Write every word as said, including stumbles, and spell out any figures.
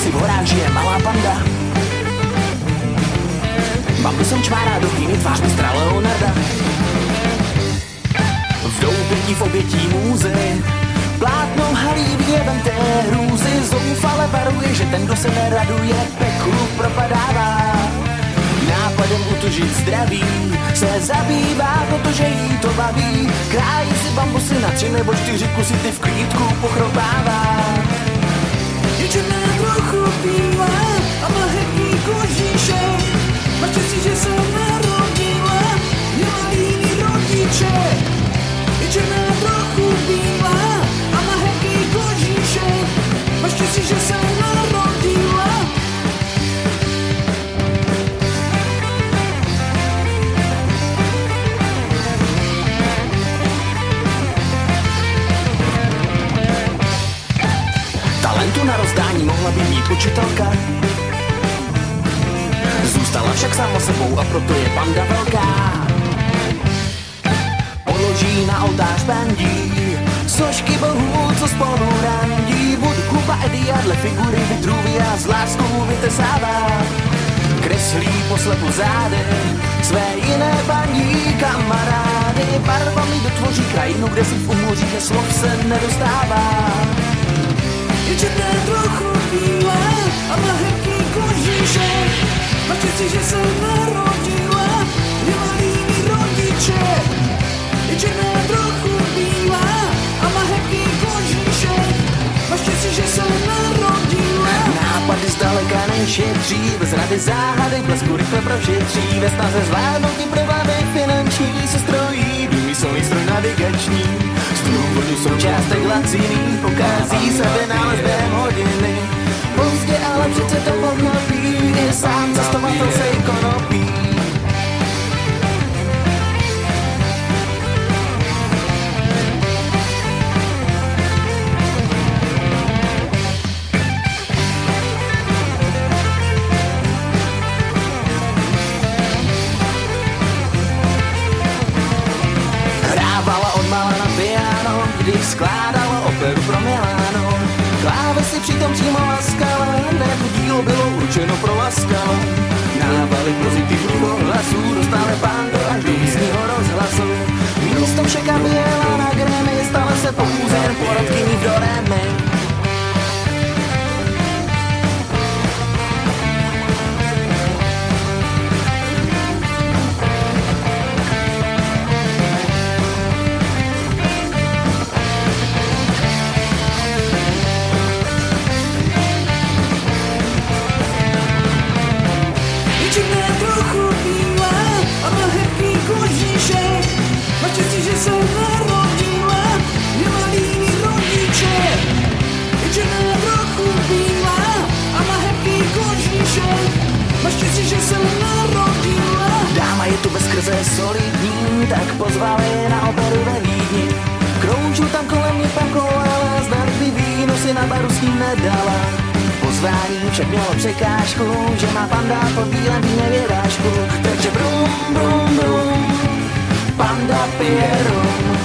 si v horách žije malá panda. Bambu jsem čmárá do hlíny, tvář mistra Leonarda. V doupětí v obětí můzy plátnou halí výjevem té hrůzy. Zoufale varuje, že ten, kdo se neraduje, peklu propadává. Nápadem utužit zdraví se zabývá, protože jí to baví. Krájí si bambusy na tři nebo čtyři kusy, ty v klídku pochropává. Je černá trochu bílá a má hebký kožíšek. Má štěstí, že se narodila, měla líný rodiče. Je černá trochu bílá a má hebký kožíšek. Má štěstí, že se narodila. Talentu na rozdání mohla by mít učitelka. Zůstala však sama sebou a proto je panda velká. Položí na oltář pandí sošky bohů, co spolu randí. Budku a Eddie a dle figury Vitruvia s láskou vytesává. Kreslí poslepu zády své jiné paní kamarády. Barvami dotvoří krajinu, kde si v umoří slov se nedostává. Je černá trochu bílá a má hebký kožíšek. Má štěstí, že se narodila, měla líný rodiče. Je černá trochu bílá a má hebký kožíšek. Má štěstí, že se narodila. Nápady zdaleka nešetří, bez rady záhady blesku rychle prošetří. Ve snaze zvládnout ty problémy finanční se strojí důmyslný stroj navigační. Z důvodu součástek laciný pokází se vynález během hodiny. Pozdě ale přece to pochopí, i sám cestovatel se konopí. Hrávala odmala na piano, když skládala operu pro Milano. Klávesy přitom přímo laskala, nebo dílo bylo určeno pro laskala. Návaly pozitivních hlasů dostane pando až do místního rozhlasu. Místo však aby jela na Grammy, stala se pouze jen porodkyní v Doremi. Že se narodila, měla líný rodiče. Je černá trochu bílá a má hebký kožíšek. Má štěstí, že se narodila. Dáma je tu bezkrze solidní, tak pozvali na operu ve Vídni. Kroužil tam kolem mě pan koala, znát by víno si na baru s ním nedala. Pozvání však mělo překážku, že má panda pod bílem víně vědášku. Takže brum, brum, brum, panda pije rum.